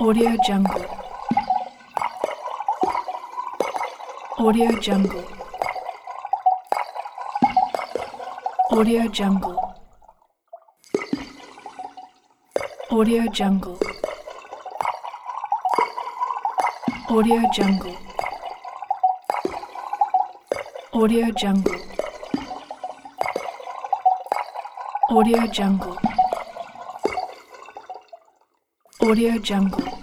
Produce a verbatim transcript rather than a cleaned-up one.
Audio Jungle. Audio Jungle. Audio Jungle. Audio Jungle. Audio Jungle. Audio Jungle. Audio Jungle. Audio Jungle.